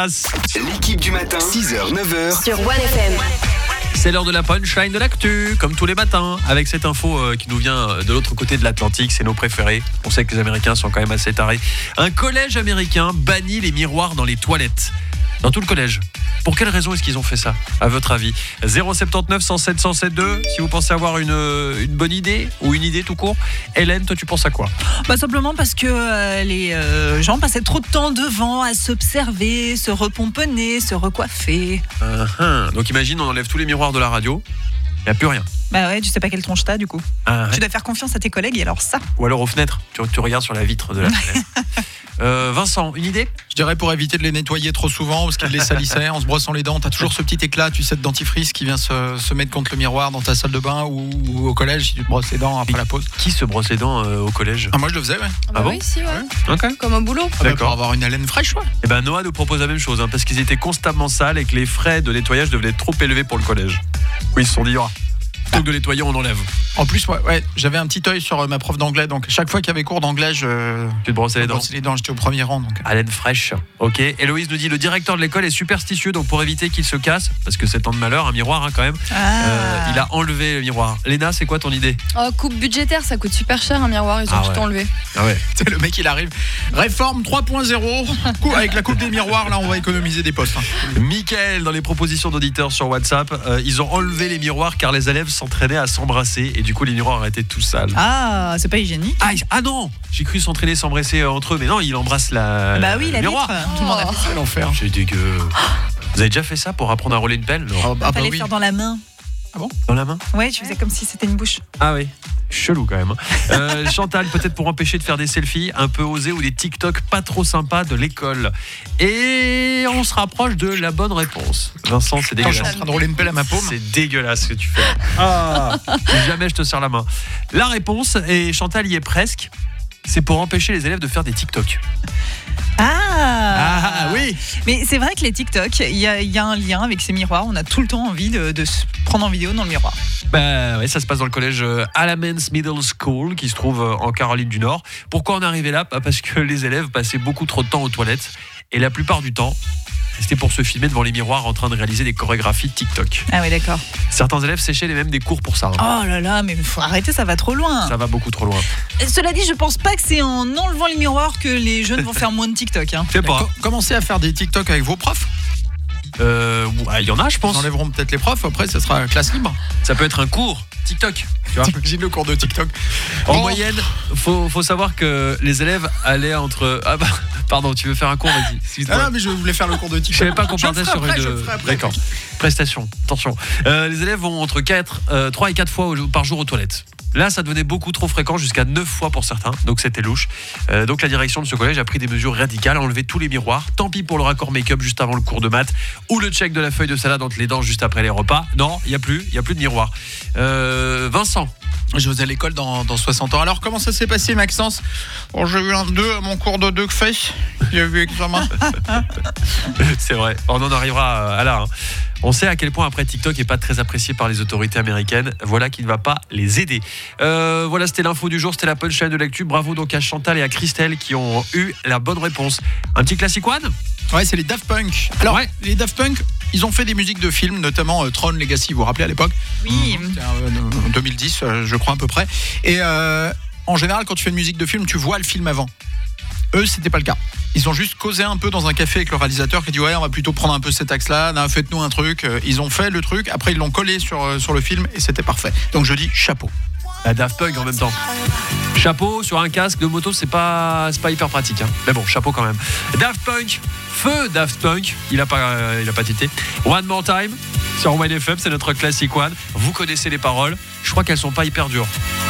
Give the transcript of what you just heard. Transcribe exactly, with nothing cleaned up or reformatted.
Jonas. L'équipe du matin, six heures neuf heures sur One F M. C'est l'heure de la punchline de l'actu, comme tous les matins, avec cette info euh, qui nous vient de l'autre côté de l'Atlantique, c'est nos préférés. On sait que les Américains sont quand même assez tarés. Un collège américain bannit les miroirs dans les toilettes. Dans tout le collège. Pour quelle raison est-ce qu'ils ont fait ça, à votre avis? Zéro sept neuf, cent sept, cent sept deux, si vous pensez avoir une, une bonne idée, ou une idée tout court. Hélène, toi tu penses à quoi? Bah simplement parce que euh, les euh, gens passaient trop de temps devant à s'observer, se repomponner, se recoiffer. Uh-huh. Donc imagine, on enlève tous les miroirs de la radio, il n'y a plus rien. Bah ouais, tu sais pas quelle tronche t'as du coup. Ah, ouais. Tu dois faire confiance à tes collègues et alors ça. Ou alors aux fenêtres, tu, tu regardes sur la vitre de la fenêtre. euh, Vincent, une idée? Je dirais pour éviter de les nettoyer trop souvent parce qu'ils les salissaient en se brossant les dents. T'as toujours ce petit éclat, tu sais, de dentifrice qui vient se, se mettre contre le miroir dans ta salle de bain ou, ou au collège si tu te brosses les dents après Et la pause. Qui se brosse les dents euh, au collège? Ah, moi je le faisais, ouais. Ah bah Ah bon oui, si, ouais. Ok. Comme au boulot. Ah bah, D'accord. pour avoir une haleine fraîche, ouais. Et ben Noah nous propose la même chose, hein, parce qu'ils étaient constamment sales et que les frais de nettoyage devenaient trop élevés pour le collège. Oui, ils se sont dit, oh, plutôt que de nettoyer, on enlève. En plus, ouais, ouais, j'avais un petit œil sur euh, ma prof d'anglais, donc chaque fois qu'il y avait cours d'anglais, je. Tu te brossais les je dents. brossais les dents, j'étais au premier rang. Donc. Haleine fraîche. Ok. Héloïse nous dit le directeur de l'école est superstitieux, donc pour éviter qu'il se casse, parce que c'est tant de malheur, un miroir hein, quand même, Ah. euh, il a enlevé le miroir. Léna, c'est quoi ton idée? Oh, coupe budgétaire, ça coûte super cher un miroir, ils ont Ah tout ouais. enlevé. Ah ouais. C'est le mec, il arrive. Réforme trois point zéro. Cou- Avec la coupe des miroirs, là, on va économiser des postes. hein. Mickaël, dans les propositions d'auditeurs sur WhatsApp, euh, ils ont enlevé les miroirs car les élèves s'entraînaient à s'embrasser et du coup les miroirs étaient tout sales. Ah, c'est pas hygiénique. Ah, ah non, j'ai cru s'entraîner, s'embrasser euh, entre eux, mais non, il embrasse la. Bah oui, le la miroir. vitre. Tout le monde a fait ça. C'est l'enfer. C'est dégueu. Vous avez déjà fait ça pour apprendre à rouler une pelle? Non. Ah, bah Fallait oui. faire dans la main. Dans la main? Ouais, tu faisais comme si c'était une bouche. Ah oui. Chelou quand même. hein. Euh, Chantal, peut-être pour empêcher de faire des selfies un peu osés ou des TikTok pas trop sympas de l'école. Et on se rapproche de la bonne réponse. Vincent, c'est Attends, je suis dégueulasse. en train de rouler une pelle à ma paume. C'est dégueulasse ce que tu fais. Ah, jamais je te serre la main. La réponse, et Chantal y est presque, c'est pour empêcher les élèves de faire des TikTok. Ah, Ah oui. Mais c'est vrai que les TikTok, il y, a- il y a un lien avec ces miroirs. On a tout le temps envie de, de se prendre en vidéo dans le miroir. Bah ouais, ça se passe dans le collège euh, Alamance Middle School qui se trouve euh, en Caroline du Nord. Pourquoi on est arrivé là? Bah, parce que les élèves passaient beaucoup trop de temps aux toilettes et la plupart du temps, c'était pour se filmer devant les miroirs en train de réaliser des chorégraphies TikTok. Ah oui, d'accord. Certains élèves séchaient même des cours pour ça. hein. Oh là là, mais faut arrêter, ça va trop loin. Ça va beaucoup trop loin. Cela dit, je pense pas que c'est en enlevant les miroirs que les jeunes vont faire moins de TikTok. Hein. Je sais pas. Co- Commencez à faire des TikTok avec vos profs. Euh, ouais, il y en a, je Ils pense. enlèveront peut-être les profs, après, ça sera classe libre. Ça peut être un cours TikTok. Tu vois. T'imagines le cours de TikTok. En Oh. moyenne, faut, faut savoir que les élèves allaient entre. Ah bah, pardon, tu veux faire un cours, vas-y. Ah Excuse-moi. non, mais je voulais faire le cours de Je TikTok. savais pas qu'on Je le partait ferai sur après, une. je le ferai après. D'accord. Prestation. Attention. Euh, les élèves vont entre quatre, euh, trois et quatre fois au- par jour aux toilettes. Là, ça devenait beaucoup trop fréquent, jusqu'à neuf fois pour certains, donc c'était louche. Euh, donc la direction de ce collège a pris des mesures radicales, a enlevé tous les miroirs. Tant pis pour le raccord make-up juste avant le cours de maths, ou le check de la feuille de salade entre les dents juste après les repas. Non, il n'y a plus, il y a plus de miroir. Euh, Vincent. Je vais à l'école dans, dans soixante ans. Alors, comment ça s'est passé, Maxence? Bon, j'ai eu un deux à mon cours de deux faits. Il y a eu examen. C'est vrai, on en arrivera à là. hein. On sait à quel point après TikTok n'est pas très apprécié par les autorités américaines. Voilà qui ne va pas les aider. Euh, voilà, c'était l'info du jour, c'était la punchline de l'actu. Bravo donc à Chantal et à Christelle qui ont eu la bonne réponse. Un petit classic one? Ouais, c'est les Daft Punk. Alors, Ouais. les Daft Punk, ils ont fait des musiques de films, notamment euh, Tron Legacy, vous vous rappelez à l'époque? Oui. C'était en deux mille dix, euh, je crois, à peu près. Et euh, en général, quand tu fais une musique de film, tu vois le film avant. Eux, c'était pas le cas. Ils ont juste causé un peu dans un café avec le réalisateur qui a dit ouais, on va plutôt prendre un peu cet axe-là, non, faites-nous un truc. Ils ont fait le truc, après ils l'ont collé sur, euh, sur le film et c'était parfait. Donc je dis chapeau. La Daft Punk en même temps. Chapeau sur un casque de moto, c'est pas, c'est pas hyper pratique. Hein. Mais bon, chapeau quand même. Daft Punk, feu Daft Punk, il a pas, euh, il a pas tité. One More Time sur One F M, c'est notre classic one. Vous connaissez les paroles. Je crois qu'elles sont pas hyper dures.